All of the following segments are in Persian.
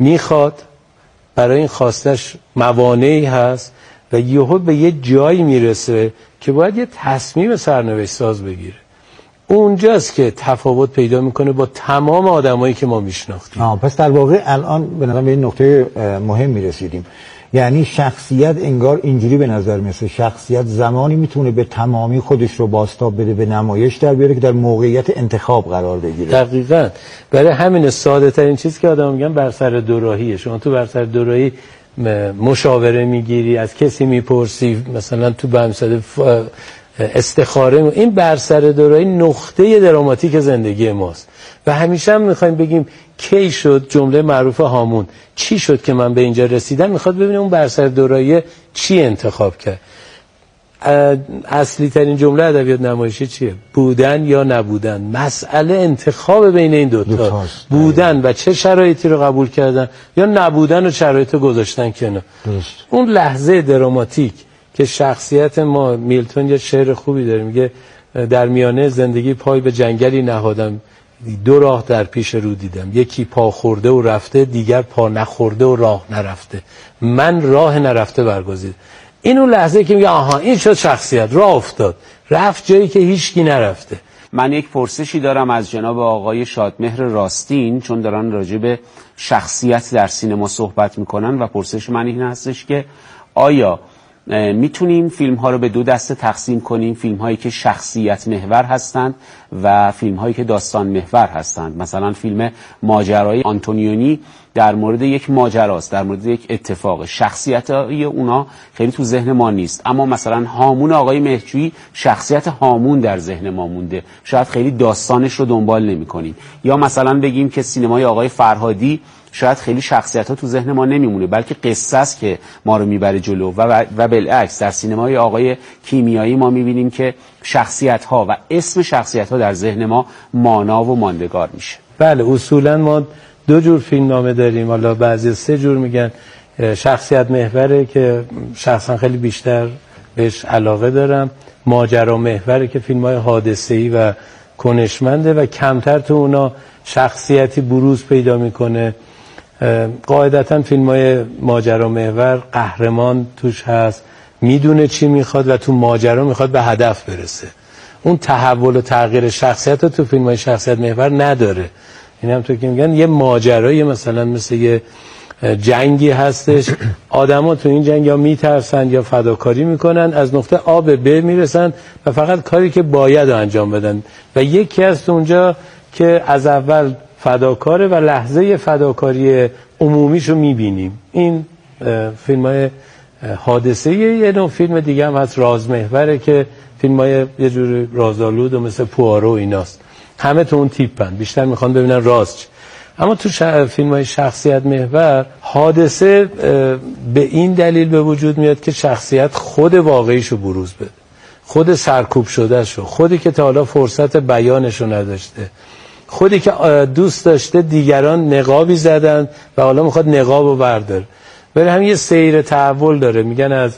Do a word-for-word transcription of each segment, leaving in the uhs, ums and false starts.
میخواد، برای این خواستش موانعی هست و یهو به یه جایی میرسه که باید یه تصمیم سرنوشت ساز بگیره. اونجاست که تفاوت پیدا میکنه با تمام آدمایی که ما میشناختیم. آه پس در واقع الان به نظر به این نقطه مهم میرسیدیم، یعنی شخصیت انگار اینجوری به نظر میسه، شخصیت زمانی میتونه به تمامی خودش رو بازتاب بده، به نمایش در بیاره که در موقعیت انتخاب قرار بگیره. دقیقاً. برای همین ساده ترین چیز که آدم میگن بر سر دوراهیه. شما تو بر سر دوراهی مشاوره میگیری، از کسی میپرسی، مثلا تو بمسد استخاره، این بر سر دوراهی نقطه دراماتیک زندگی ماست و همیشه هم میخوایم بگیم کی شد، جمله معروف هامون، چی شد که من به اینجا رسیدم، میخواد ببینه اون بر سر دوراهی چی انتخاب کرد. اصلی ترین جمله ادبیات نمایشی چیه؟ بودن یا نبودن. مسئله انتخاب بین این دوتا دو بودن و چه شرایطی رو قبول کردن یا نبودن و شرایط گذاشتن کنار. اون لحظه دراماتیک که شخصیت ما، میلتون یه شعر خوبی داره میگه در میانه زندگی پای به جنگلی نهادم، دو راه در پیش رو دیدم، یکی پا خورده و رفته، دیگر پا نخورده و راه نرفته، من راه نرفته برگزیدم. این اون لحظه که میگه آها این شد شخصیت، راه افتاد، رفت جایی که هیچکی نرفته. من یک پرسشی دارم از جناب آقای شادمهر راستین، چون دارن راجع به شخصیت در سینما صحبت میکنن و پرسش من این هستش که آیا میتونیم فیلم ها رو به دو دسته تقسیم کنیم، فیلم هایی که شخصیت محور هستند و فیلم هایی که داستان محور هستند؟ مثلا فیلم ماجرای آنتونیونی در مورد یک ماجراست، در مورد یک اتفاق، شخصیت های اونا خیلی تو ذهن ما نیست، اما مثلا هامون آقای مهرجویی شخصیت هامون در ذهن ما مونده، شاید خیلی داستانش رو دنبال نمی کنیم. یا مثلا بگیم که سینمای آقای فرهادی شاید خیلی شخصیت ها تو ذهن ما نمیمونه، بلکه قصه است که ما رو میبره جلو و و بالعکس در سینمای آقای کیمیایی ما میبینیم که شخصیت ها و اسم شخصیت ها در ذهن ما مانا و ماندگار میشه. بله، اصولا ما دو جور فیلم نامه داریم، حالا بعضی سه جور میگن. شخصیت محوره که شخصا خیلی بیشتر بهش علاقه دارم، ماجرا محوره که فیلم های حادثه‌ای و کنشمنده و کمتر تو اونا شخصیتی بروز پیدا میکنه. قاعدتا فیلم های ماجرا محور قهرمان توش هست، میدونه چی میخواد و تو ماجرا میخواد به هدف برسه. اون تحول و تغییر شخصیت رو تو فیلم های شخصیت محور نداره. این هم تو که میگن یه ماجرایی مثلا مثل یه جنگی هستش، آدم ها تو این جنگ یا میترسن یا فداکاری میکنن، از نقطه آ به ب میرسن و فقط کاری که باید انجام بدن و یکی از اونجا که از اول فداکاره و لحظه فداکاری عمومیشو میبینیم. این فیلم های حادثه. یه نوع فیلم دیگه هم هست رازمحوره که فیلم های یه جور رازآلود و مثل پوآرو ایناست، همه تو اون تیپن، بیشتر میخوان ببینن راز چی. اما تو ش... فیلم های شخصیت محور حادثه به این دلیل به وجود میاد که شخصیت خود واقعیشو بروز بده، خود سرکوب شده شو، خودی که تا حالا فرصت بیانشو نداشته، خودی که دوست داشته دیگران نقابی زدن و حالا میخواد نقابو برداره. ولی هم یه سیر تحول داره، میگن از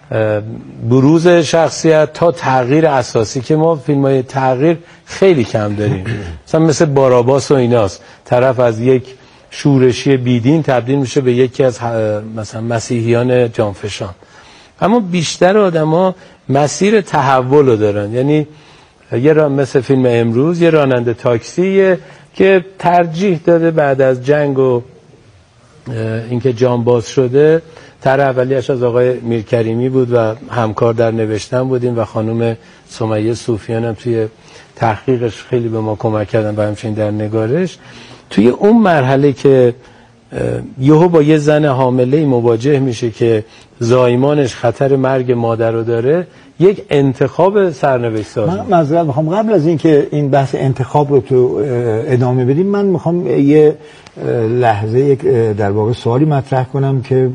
بروز شخصیت تا تغییر اساسی که ما فیلم‌های تغییر خیلی کم داریم. مثلا مثل باراباس و ایناست، طرف از یک شورشی بیدین تبدیل میشه به یکی از مثلا مسیحیان جانفشان. اما بیشتر آدما مسیر تحول رو دارن، یعنی یه را مثل فیلم امروز یه راننده تاکسیه که ترجیح داده بعد از جنگ و اینکه جان باز شده، طرح اولیش از آقای میرکریمی بود و همکار در نوشتن بودیم و خانم سمیه صوفیان هم توی تحقیقش خیلی به ما کمک کردن و همچنین در نگارش. توی اون مرحله که یهو با یه زن حامله‌ای مواجه میشه که زایمانش خطر مرگ مادر رو داره، یک انتخاب سرنوشت ساز. من معذرت میخوام قبل از این که این بحث انتخاب رو تو ادامه بدیم، من میخوام یه لحظه یک در واقع سوالی مطرح کنم که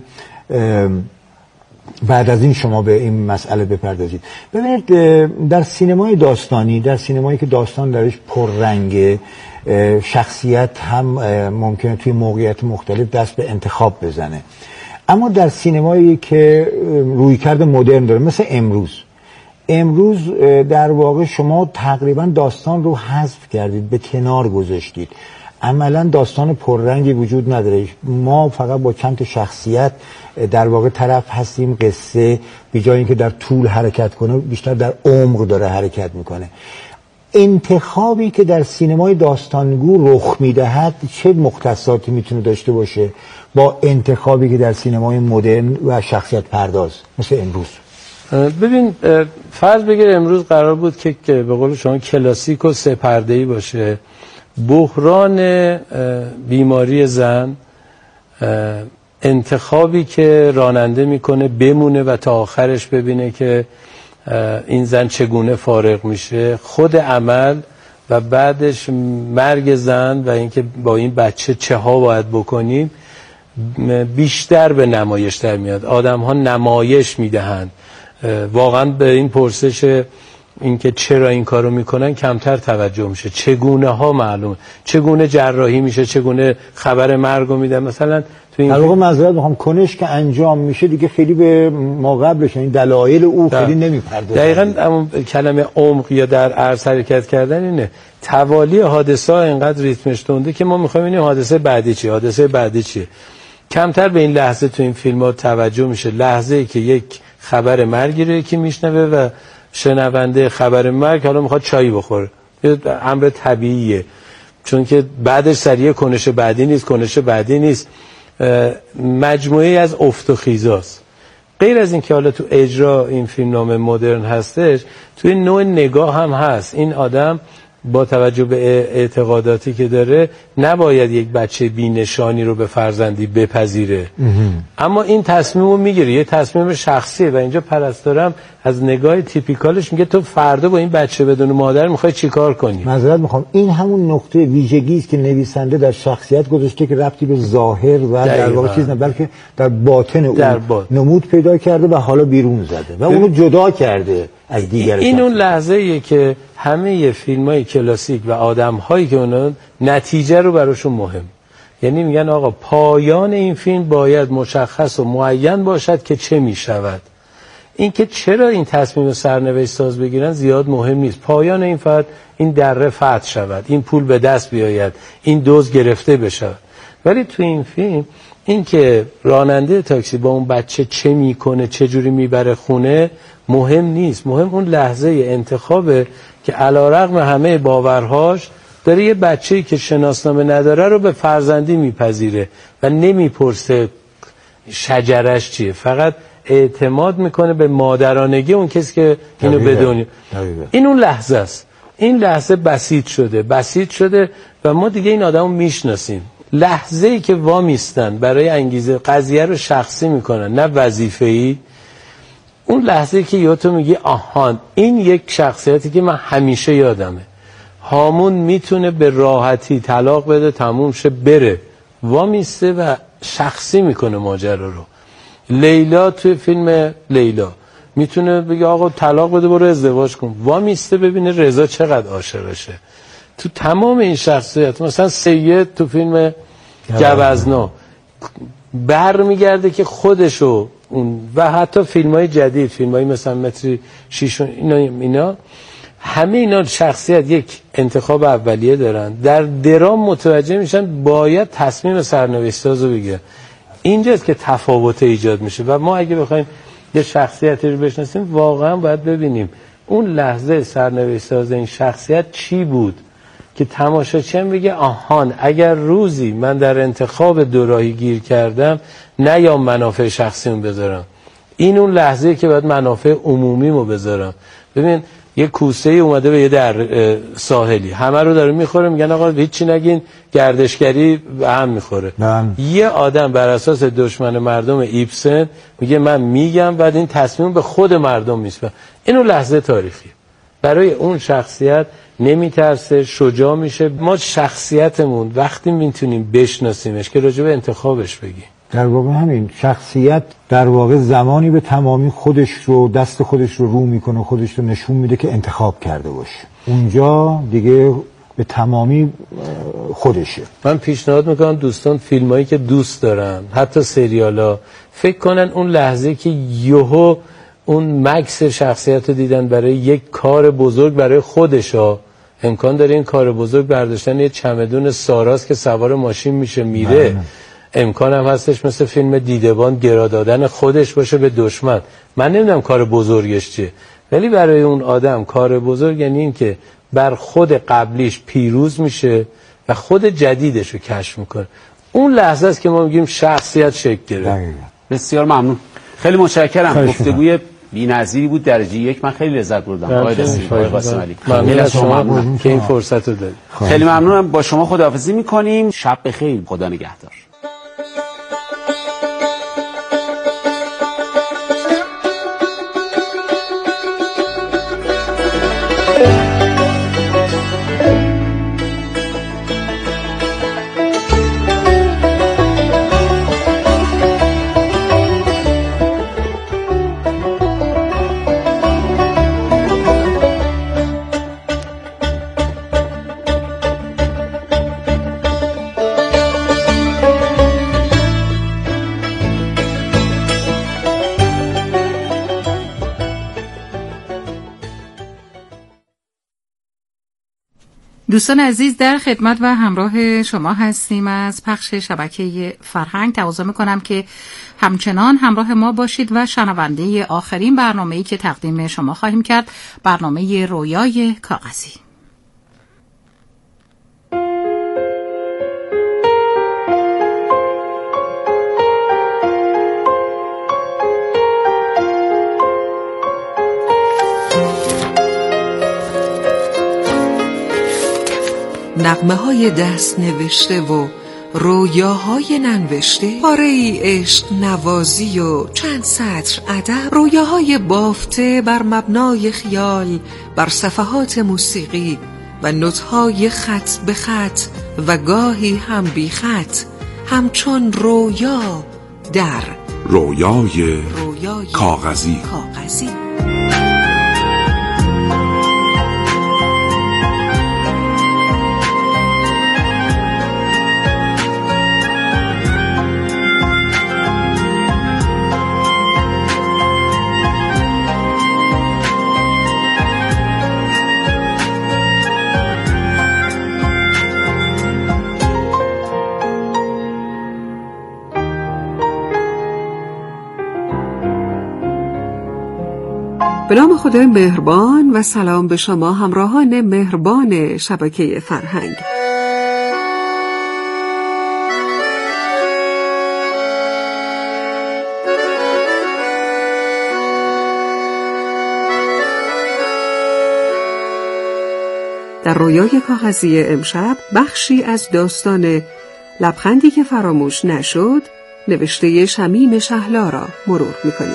بعد از این شما به این مسئله بپردازید. ببینید در سینمای داستانی، در سینمایی که داستان درش پررنگه، شخصیت هم ممکنه توی موقعیت مختلف دست به انتخاب بزنه، اما در سینمایی که رویکرد مدرن داره مثل امروز امروز در واقع شما تقریبا داستان رو حذف کردید، به کنار گذاشتید. عملا داستان پررنگی وجود نداره. ما فقط با چند تا شخصیت در واقع طرف هستیم. قصه به جای اینکه در طول حرکت کنه بیشتر در عمق داره حرکت میکنه. انتخابی که در سینمای داستانگو رخ میدهد چه مختصاتی میتونه داشته باشه با انتخابی که در سینمای مدرن و شخصیت پرداز مثل امروز؟ ببین فرض بگیر امروز قرار بود که به قول شما کلاسیک و سه پرده‌ای باشه. بحران بیماری زن، انتخابی که راننده میکنه بمونه و تا آخرش ببینه که این زن چگونه فارغ میشه، خود عمل و بعدش مرگ زن و اینکه با این بچه چه ها باید بکنیم بیشتر به نمایش در میاد. آدم ها نمایش میدهند. واقعا به این پرسش اینکه چرا این کارو میکنن کمتر توجه میشه. چگونه ها معلومه، چگونه جراحی میشه، چگونه خبر مرگو میدن. مثلا تو این در واقع معذرت میخوام کنش که انجام میشه دیگه خیلی به ما قبلش این دلایل او ده. خیلی نمیپردازه. دقیقاً اما کلمه عمق یا در عرض حرکت کردن اینه. توالی حادثه ها اینقدر ریتمش تنده که ما میخوایم ببینیم حادثه بعدی چیه، حادثه بعدی چیه. کمتر به این لحظه تو این فیلم ها توجه میشه. لحظه ای که یک خبر مرگی رو یکی میشنوه و شنونده خبر مرگ حالا میخواد چایی بخوره، یه امر طبیعیه، چون که بعدش سریع کنش بعدی نیست، کنش بعدی نیست، مجموعه از افت و خیزاست. غیر از این که حالا تو اجرا این فیلمنامه مدرن هستش، توی نوع نگاه هم هست. این آدم با توجه به اعتقاداتی که داره نباید یک بچه بی‌نشانی رو به فرزندی بپذیره، اما این تصمیم رو میگیره، یه تصمیم شخصیه و اینجا پرستارم از نگاه تیپیکالش میگه تو فردا با این بچه بدون مادر میخوای چیکار کنی؟ معذرت میخوام، این همون نقطه ویژگی است که نویسنده در شخصیت گذاشته که ربطی به ظاهر و در واقع چیز نه، بلکه در باطن او در باطن. نمود پیدا کرده و حالا بیرون زده و اونو جدا کرده از دیگر. این اون لحظه ایه که همه فیلم‌های کلاسیک و آدم‌هایی که اونا نتیجه رو براشون مهم، یعنی میگن آقا پایان این فیلم باید مشخص و معین باشد که چه میشود. این که چرا این تصمیم سرنوشت ساز بگیرن زیاد مهم نیست. پایان این فقط این دره فتح شود، این پول به دست بیاید، این دوز گرفته بشود. ولی تو این فیلم این که راننده تاکسی با اون بچه چه میکنه، چه جوری میبره خونه مهم نیست. مهم اون لحظه انتخابه که علیرغم همه باورهاش داره یه بچه‌ای که شناسنامه نداره رو به فرزندی میپذیره و نمیپرسه شجرش چیه، فقط اعتماد میکنه به مادرانگی اون کسی که اینو بدونه. این اون لحظه است. این لحظه بسیط شده بسیط شده و ما دیگه این آدمو میشناسیم. لحظه‌ای که وامیستن برای انگیزه قضیه رو شخصی میکنن نه وظیفه‌ای، اون لحظه‌ای که یادتون میگی آهان این یک شخصیتی که من همیشه یادمه، هامون میتونه به راحتی طلاق بده تموم شه بره، وامیسته و شخصی میکنه ماجرا رو. لیلا توی فیلم لیلا میتونه بگه آقا طلاق بده برو ازدواج کن، وامیسته ببینه رضا چقدر عاشقشه. تو تمام این شخصیت مثلا سید تو فیلم گوزنا برمیگرده که خودشو اون و حتی فیلم‌های جدید، فیلم‌های مثلا متری شیشون اینا اینا همه اینا شخصیت یک انتخاب اولیه دارن، در درام متوجه میشن باید تصمیم سرنوشت‌ساز رو بگیرن. اینجاست که تفاوت ایجاد میشه و ما اگه بخوایم یه شخصیتی رو بشناسیم واقعا باید ببینیم اون لحظه سرنوشت‌ساز این شخصیت چی بود که تماشاچی بگه آهان اگر روزی من در انتخاب دوراهی گیر کردم نه یا منافع شخصیمو بذارم، این اون لحظه‌ای که باید منافع عمومیمو بذارم. ببین یه کوسه ای اومده به یه در ساحلی همه رو داره میخوره، میگن آقا هیچی نگین گردشگری به هم میخوره. یه آدم بر اساس دشمن مردم ایبسن میگه من میگم بعد این تصمیم به خود مردم میسپاره. اینو لحظه تاریخی برای اون شخصیت نمیترسه، شجاع میشه. ما شخصیتمون وقتی میتونیم بشناسیمش که راجع به انتخابش بگیم. در واقع همین شخصیت در واقع زمانی به تمامی خودش رو دست خودش رو رو میکنه، خودش رو نشون میده که انتخاب کرده باشه، اونجا دیگه به تمامی خودشه. من پیشنهاد میکنم دوستان فیلمایی که دوست دارن حتی سریالا فکر کنن اون لحظه که یهو اون مکس شخصیت رو دیدن برای یک کار بزرگ برای خودشا امکان داره این کار بزرگ برداشتن یه چمدون ساراست که سوار ماشین میشه میره. نه نه. امکان هم هستش مثل فیلم دیدبان گرا دادن خودش باشه به دشمن. من نمیدونم کار بزرگش چیه، ولی برای اون آدم کار بزرگ یعنی این که بر خود قبلیش پیروز میشه و خود جدیدش رو کشف میکنه. اون لحظه است که ما میگیم شخصیت شکل گرفت. بسیار ممنون، خیلی متشکرم. گفتگوی بی‌نظیری بود درجه یک، من خیلی لذت بردم. آقای رسید، آقای قاسم علی، خیلی از شما ممنونم که این فرصت رو دادید. خیلی ممنونم. با شما خداحافظی میکنیم. شب بخیر، خدا نگهدار. دوستان عزیز، در خدمت و همراه شما هستیم از پخش شبکه فرهنگ. تقاضا میکنم که همچنان همراه ما باشید و شنونده آخرین برنامه‌ای که تقدیم شما خواهیم کرد، برنامه رویای کاغذی. نغمه های دست نوشته و رویاهای ننوشته، پاره ای عشق نوازی و چند سطر ادب، رویاهای بافته بر مبنای خیال بر صفحات موسیقی و نوت‌های خط به خط و گاهی هم بی خط، همچون رویا در رویای, رویای کاغذی. کاغذی. به نام خدای مهربان و سلام به شما همراهان مهربان شبکه فرهنگ. در رویای کاغذی امشب بخشی از داستان لبخندی که فراموش نشد، نوشته شمیم شهلا را مرور می‌کنیم.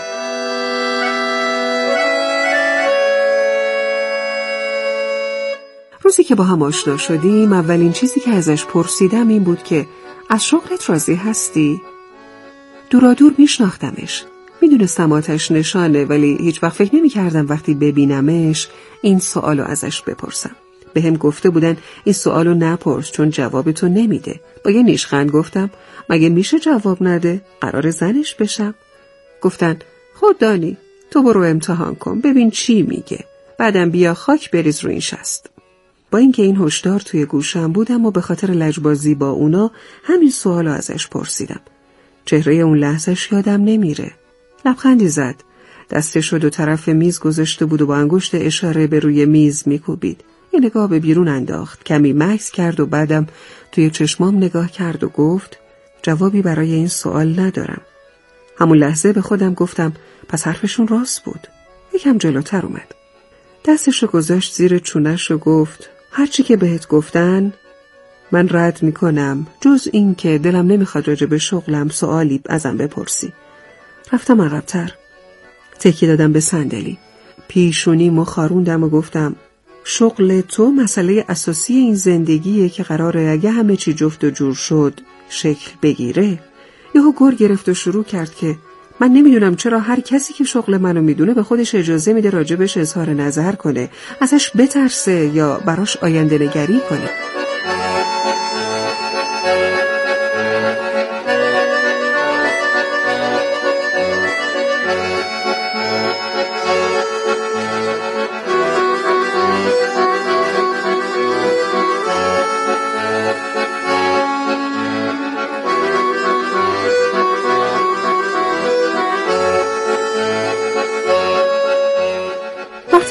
روزی که با هم آشنا شدیم، اولین چیزی که ازش پرسیدم این بود که از شغلت راضی هستی؟ دورادور میشناختمش، میدونستم آتش نشانه، ولی هیچ وقت فکر نمی کردم وقتی ببینمش این سوالو ازش بپرسم. به هم گفته بودن این سوالو نپرس چون جوابتو نمیده. با یه نیشخند گفتم مگه میشه جواب نده؟ قرار زنش بشم؟ گفتن خود دانی، تو برو امتحان کن ببین چی میگه، بعدم بیا خاک بریز رو این شست. با اینکه این هشدار توی گوشم بودم و به خاطر لجبازی با اونا همین سوالو ازش پرسیدم. چهره اون لحظهش یادم نمیره. لبخندی زد. دستشو دو طرف میز گذاشته بود و با انگشت اشاره به روی میز میکوبید. یه نگاه به بیرون انداخت، کمی مکث کرد و بعدم توی چشمام نگاه کرد و گفت جوابی برای این سوال ندارم. همون لحظه به خودم گفتم پس حرفشون راست بود. یکم جلوتر اومد. دستشو گذاشت زیر چونش و گفت هرچی که بهت گفتن من رد میکنم، جز این که دلم نمیخواد راجع به شغلم سوالی ازم بپرسی. رفتم عقب‌تر، تکی دادم به صندلی، پیشونیمو خاروندم و گفتم شغل تو مسئله اساسی این زندگیه که قراره اگه همه چی جفت و جور شد شکل بگیره. یهو گر گرفت و شروع کرد که من نمیدونم چرا هر کسی که شغل منو میدونه به خودش اجازه میده راجبش اظهار نظر کنه، ازش بترسه یا براش آینده نگری کنه.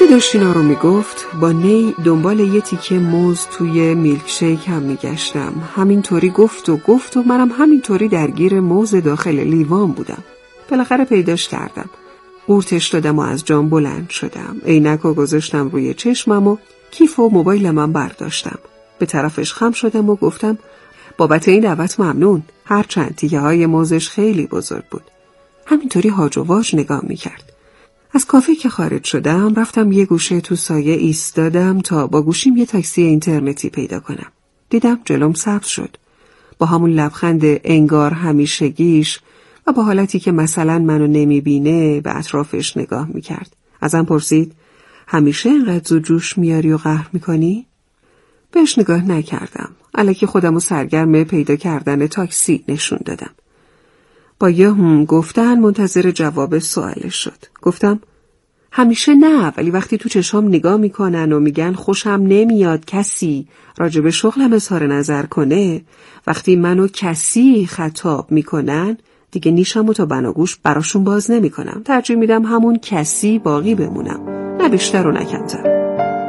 وقتی داشت اینا رو میگفت با نی دنبال یه تیکه موز توی میلکشیک هم میگشتم. همینطوری گفت و گفت و منم همینطوری درگیر موز داخل لیوان بودم. بالاخره پیداش کردم. قورتش دادم و از جام بلند شدم. عینک رو گذاشتم روی چشمم و کیف و موبایل من برداشتم. به طرفش خم شدم و گفتم بابت این دعوت ممنون. هرچند تیکه های موزش خیلی بزرگ بود. همینطوری هاج و واج نگاه میکرد. از کافه که خارج شدم رفتم یه گوشه تو سایه ایستادم تا با گوشیم یه تاکسی اینترنتی پیدا کنم. دیدم جلوم سبز شد. با همون لبخند انگار همیشگیش و با حالتی که مثلا منو نمیبینه به اطرافش نگاه میکرد. ازم پرسید همیشه اینقدر زود جوش میاری و قهر میکنی؟ بهش نگاه نکردم. الکی خودمو سرگرم پیدا کردن تاکسی نشون دادم. با یه هم گفتن منتظر جواب سوالش شد. گفتم همیشه نه، ولی وقتی تو چشام نگاه میکنن و میگن خوشم نمیاد کسی راجب شغلم اظهار نظر کنه، وقتی منو کسی خطاب میکنن دیگه نیشمو تا بناگوش براشون باز نمیکنم. ترجیح میدم همون کسی باقی بمونم، نه بیشتر و نه کمتر.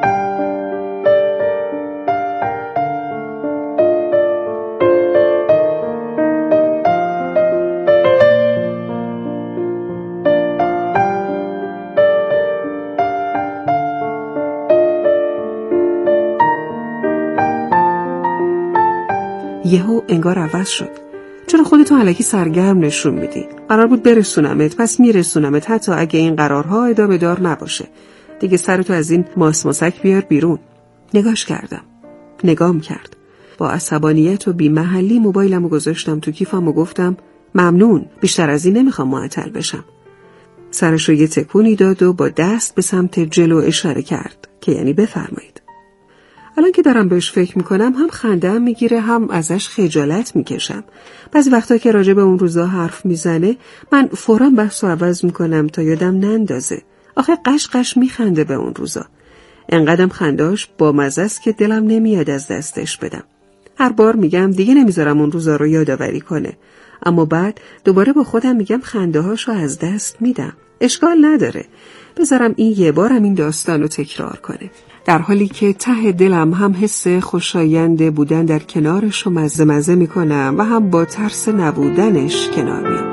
یهو انگار عوض شد. چرا خودتو الکی سرگرم نشون میدی؟ قرار بود برسونمت، پس میرسونمت، حتی اگه این قرارها ادامه دار نباشه. دیگه سرتو از این ماسماسک بیار بیرون. نگاش کردم. نگام کرد. با عصبانیت و بی‌محلی موبایلمو گذاشتم تو کیفم و گفتم ممنون، بیشتر از این نمیخوام معطل بشم. سرشو یه تکونی داد و با دست به سمت جلو اشاره کرد که یعنی بفرمایید. الان که دارم بهش فکر میکنم هم خنده‌ام میگیره هم ازش خجالت میکشم. بعضی وقتا که راجع به اون روزا حرف میزنه من فوراً بحثو عوض میکنم تا یادم نندازه. آخه قش قش میخنده به اون روزا. انقدرم خندهاش با مزه است که دلم نمیاد از دستش بدم. هر بار میگم دیگه نمیذارم اون روزا رو یادآوری کنه. اما بعد دوباره با خودم میگم خندهاشو از دست میدم. اشکال نداره. بذارم این یه بارم این داستان رو تکرار کنه. در حالی که ته دلم هم حس خوشایند بودن در کنارش رو مزه مزه میکنم و هم با ترس نبودنش کنار میام.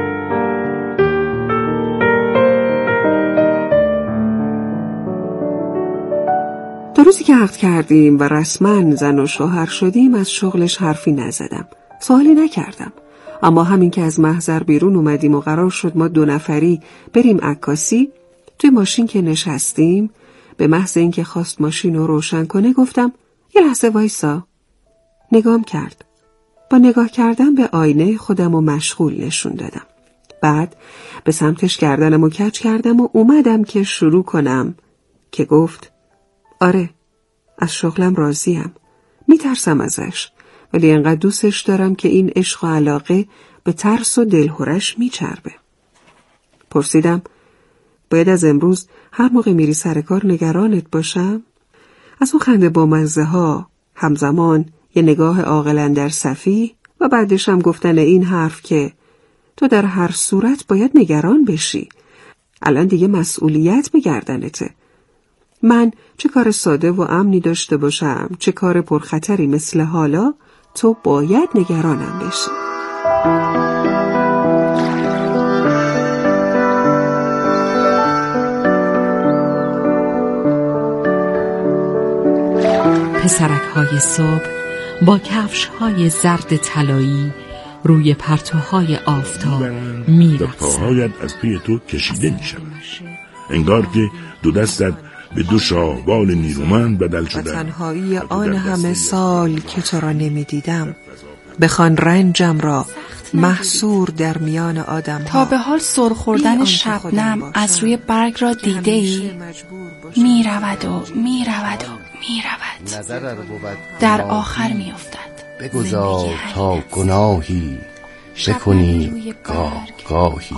تا روزی که عقد کردیم و رسما زن و شوهر شدیم از شغلش حرفی نزدم. سوالی نکردم. اما همین که از محضر بیرون اومدیم و قرار شد ما دو نفری بریم عکاسی، توی ماشین که نشستیم به محض اینکه خواست ماشین رو روشن کنه گفتم یه لحظه وایسا. نگام کرد. با نگاه کردم به آینه خودم رو مشغول نشون دادم. بعد به سمتش گردنم رو کج کردم و اومدم که شروع کنم که گفت آره، از شغلم راضیم. میترسم ازش، ولی انقدر دوستش دارم که این عشق و علاقه به ترس و دلهرش میچربه. پرسیدم باید از امروز هر موقع میری سر کار نگرانت باشم؟ از اون خنده با مزه ها همزمان یه نگاه عاقل در صفی و بعدش هم گفتن این حرف که تو در هر صورت باید نگران بشی. الان دیگه مسئولیت به گردنته. من چه کار ساده و امنی داشته باشم، چه کار پرخطری مثل حالا، تو باید نگرانم بشی. پسرک های صبح با کفش های زرد طلایی روی پرتوهای آفتاب می‌رقصند. پاهایت از پی تو کشیده می‌شود. انگار که دو دستت به دو شاهبال نیرومند بدل شده. و تنهایی آن همه سال که تو را نمی‌دیدم، بخوان رنجم را محصور در میان آدم ها. تا به حال سر خوردن شبنم از روی برگ را دیده ای؟ می رود و می رود و می رود، در آخر می افتد. بگذار تا گناهی بکنی گاه گاهی،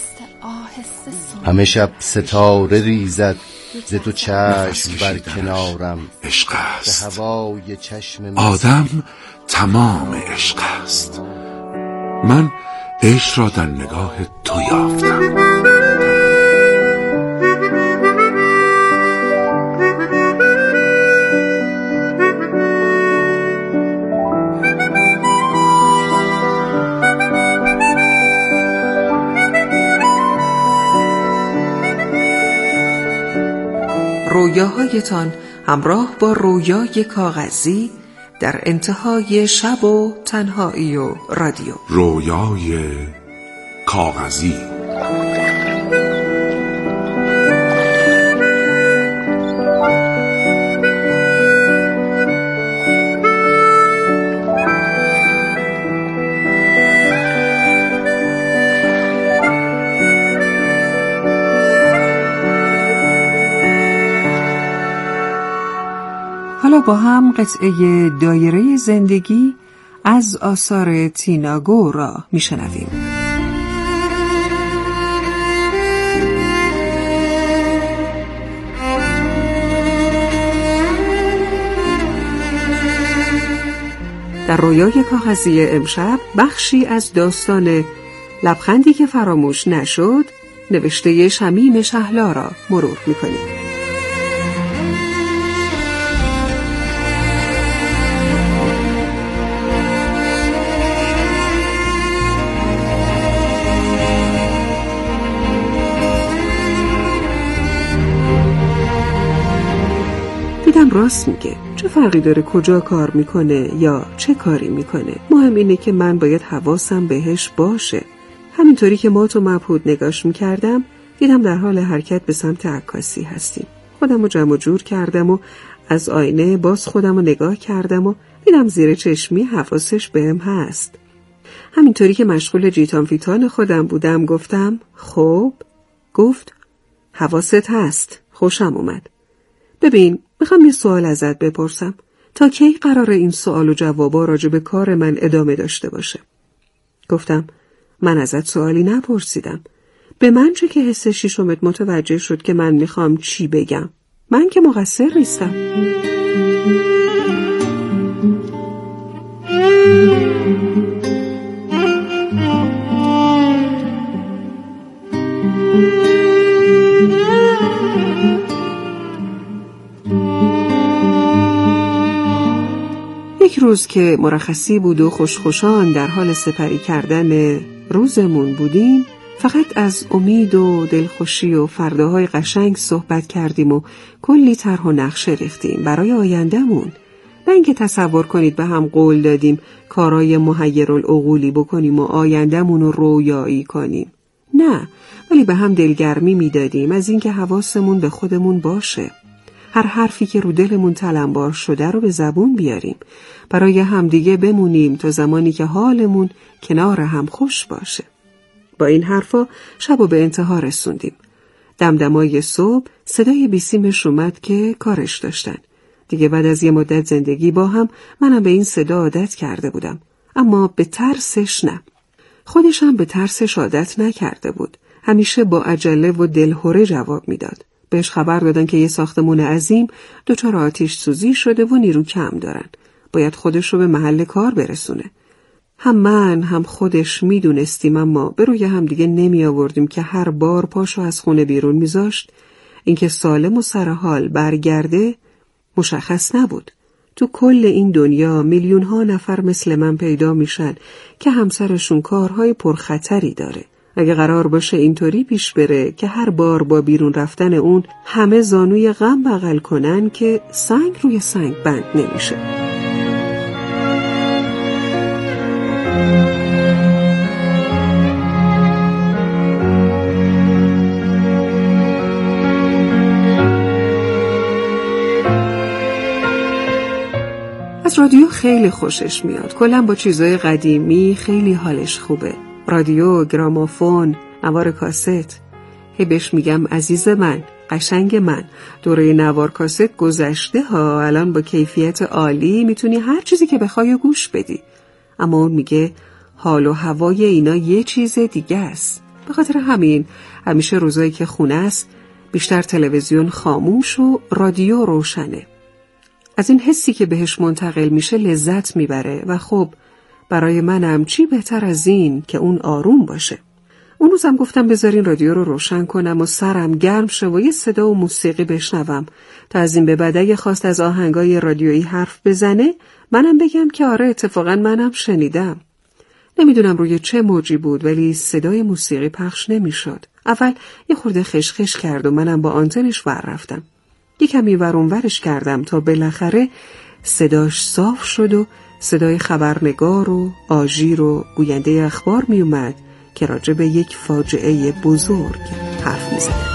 همه شب ستاره ریزد ز تو چشم بر کنارم. عشق است، هوای چشم آدم تمام عشق است. من عشق را در نگاه تو یافتم. رویاهایتان همراه با رویای کاغذی در انتهای شب و تنهایی و رادیو. رویای کاغذی. حالا با هم قطعه دایره زندگی از آثار تینا گور را میشنویم. در رویای کاغذی امشب بخشی از داستان لبخندی که فراموش نشد نوشته شمیم شهلا را مرور میکنیم. دیدم راست میگه. چه فرقی داره کجا کار میکنه یا چه کاری میکنه؟ مهم اینه که من باید حواسم بهش باشه. همینطوری که مات و مبهوت نگاش میکردم دیدم در حال حرکت به سمت عکاسی هستیم. خودم رو جمع و جور کردم و از آینه باز خودم رو نگاه کردم و دیدم زیر چشمی حواسش بهم هست. همینطوری که مشغول جیتان فیتان خودم بودم گفتم خب؟ گفت حواست هست. خوشم اومد. ببین میخوام یه سوال ازت بپرسم. تا کی قراره این سوال و جوابا راجع به کار من ادامه داشته باشه؟ گفتم من ازت سوالی نپرسیدم. به من چه که حس شیشمت متوجه شد که من میخوام چی بگم؟ من که مقصر نیستم. یک روز که مرخصی بود و خوشخوشان در حال سپری کردن روزمون بودیم فقط از امید و دلخوشی و فرداهای قشنگ صحبت کردیم و کلی طرح و نقشه ریختیم برای آیندهمون. نه اینکه تصور کنید به هم قول دادیم کارای محیرالعقولی بکنیم و آیندهمون رو رویایی کنیم. نه، ولی به هم دلگرمی میدادیم از اینکه حواسمون به خودمون باشه. هر حرفی که رو دلمون تلمبار شده رو به زبون بیاریم. برای همدیگه بمونیم تا زمانی که حالمون کنار هم خوش باشه. با این حرفا شبو به انتها رسوندیم. دمدمای صبح صدای بیسیمش اومد که کارش داشتن. دیگه بعد از یه مدت زندگی با هم منم به این صدا عادت کرده بودم. اما به ترسش نه. خودش هم به ترسش عادت نکرده بود. همیشه با عجله و دلهره جواب میداد. بهش خبر دادن که یه ساختمون عظیم دچار آتش سوزی شده و نیرو کم دارن. باید خودش رو به محل کار برسونه. هم من هم خودش میدونستیم اما به روی هم دیگه نمی آوردیم که هر بار پاشو از خونه بیرون میذاشت. اینکه سالم و سرحال برگرده مشخص نبود. تو کل این دنیا میلیون ها نفر مثل من پیدا میشن که همسرشون کارهای پرخطری داره. اگه قرار باشه اینطوری پیش بره که هر بار با بیرون رفتن اون همه زانوی غم بغل کنن که سنگ روی سنگ بند نمیشه. از رادیو خیلی خوشش میاد. کلا با چیزای قدیمی خیلی حالش خوبه. رادیو، گرامافون، نوار کاست. هی بهش میگم عزیز من، قشنگ من، دوره نوار کاست گذشته ها، الان با کیفیت عالی میتونی هر چیزی که بخوای گوش بدی. اما اون میگه حال و هوای اینا یه چیز دیگه است. به خاطر همین همیشه روزایی که خونه است بیشتر تلویزیون خاموش و رادیو روشنه. از این حسی که بهش منتقل میشه لذت میبره و خب برای منم چی بهتر از این که اون آروم باشه. اون روزم گفتم بذارین رادیو رو روشن کنم و سرم گرم شه و یه صدا و موسیقی بشنوم تا از این به بعد اگه خواست از آهنگای رادیویی حرف بزنه منم بگم که آره اتفاقا منم شنیدم. نمیدونم روی چه موجی بود ولی صدای موسیقی پخش نمیشد. اول یه خورده خشخش کرد و منم با آنتنش ور رفتم. یکم اینور اونورش کردم تا بالاخره صداش صاف شد و صدای خبرنگار و آژیر و گوینده اخبار می اومد که راجع به یک فاجعه بزرگ حرف می زد.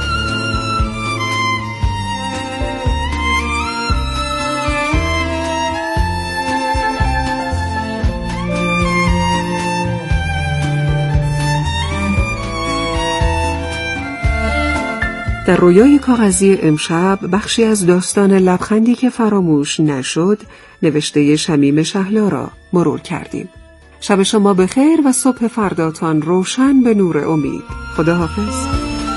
در رویای کاغذی امشب بخشی از داستان لبخندی که فراموش نشد نوشته شمیم شهلا را مرور کردیم. شب شما بخیر و صبح فرداتان روشن به نور امید. خداحافظ.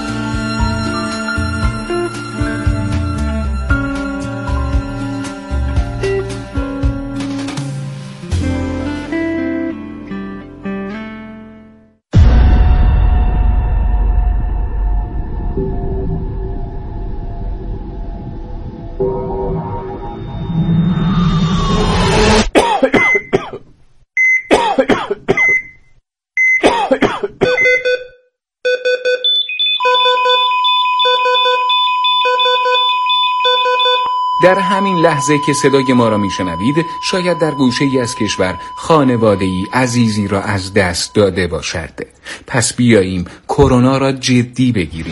در همین لحظه که صدای ما را میشنوید شاید در گوشه‌ای از کشور خانواده‌ای عزیزی را از دست داده باشد. پس بیاییم کرونا را جدی بگیریم.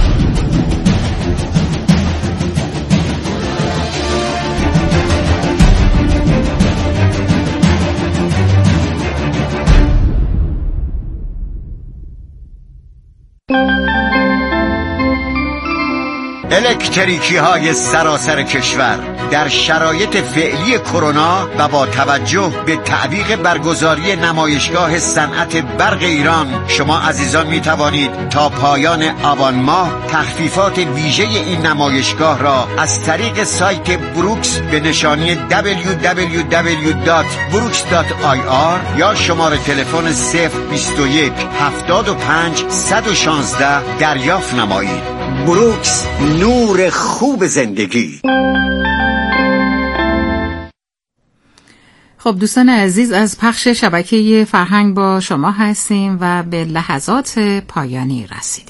الکتریکی های سراسر کشور در شرایط فعلی کرونا و با توجه به تعویق برگزاری نمایشگاه صنعت برق ایران، شما عزیزان می توانید تا پایان آبان ماه تخفیفات ویژه این نمایشگاه را از طریق سایت بروکس به نشانی دبلیو دبلیو دبلیو دات بروکس دات آی آر یا شماره تلفن صفر بیست و یک هفتاد و پنج صد و شانزده دریافت نمایید. بروکس، نور خوب زندگی. خب دوستان عزیز، از پخش شبکه فرهنگ با شما هستیم و به لحظات پایانی رسیدیم.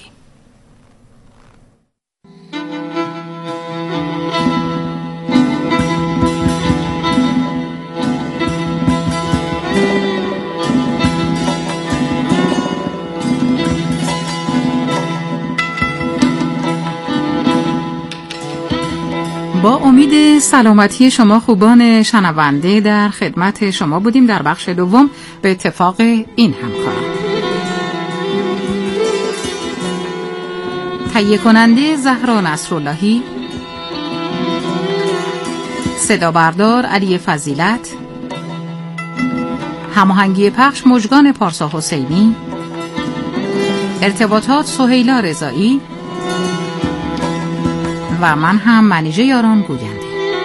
با امید سلامتی شما خوبان شنونده در خدمت شما بودیم در بخش دوم به اتفاق این همکاران. تهیه کننده زهرا نصراللهی، صدا بردار علی فضیلت، هماهنگی پخش مژگان پارسا حسینی، ارتباطات سهیلا رضایی و من هم منیژه یاران گوینده.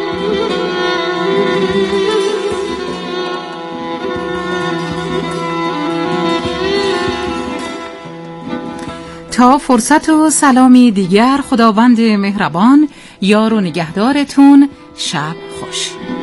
تا فرصت و سلامی دیگر، خداوند مهربان یار و نگهدارتون. شب خوش.